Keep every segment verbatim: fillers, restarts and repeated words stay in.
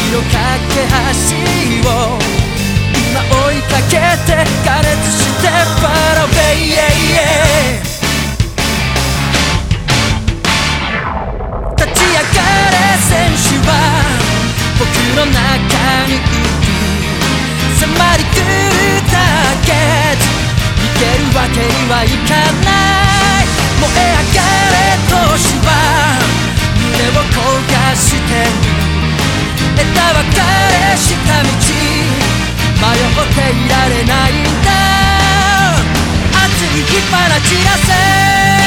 の架け橋を今追いかけて加熱してファラウェイ、立ち上がれ選手は僕の中にいる、迫り来るターゲット、逃げるわけにはいかない、燃え上がれ都市は胸を焦がしてる、枝分かれした道迷っていられないんだ、熱い火花散らせ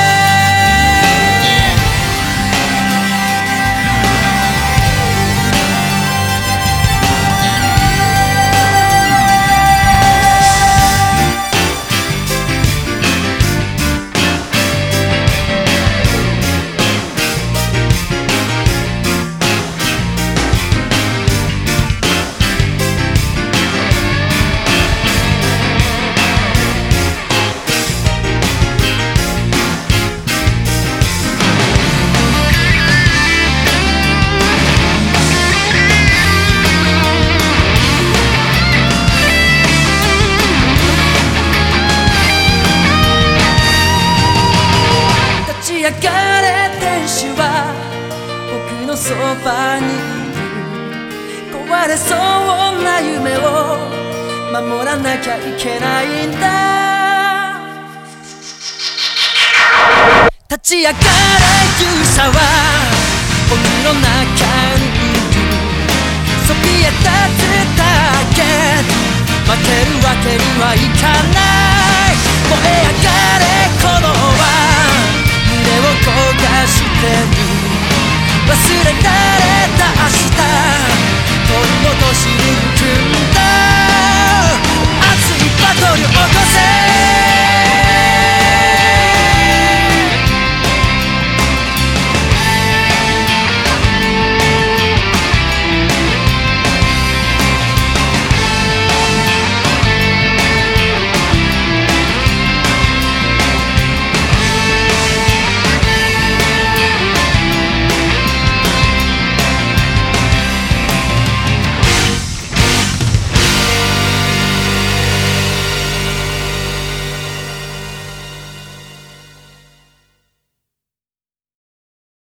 上がれ天使は僕のそばにいる、壊れそうな夢を守らなきゃいけないんだ、立ち上がれ勇者は僕の中にいる、そびえ立つターゲット、負けるわけにはいかない、燃え上がれ鼓動は胸を焦がしてる、忘れた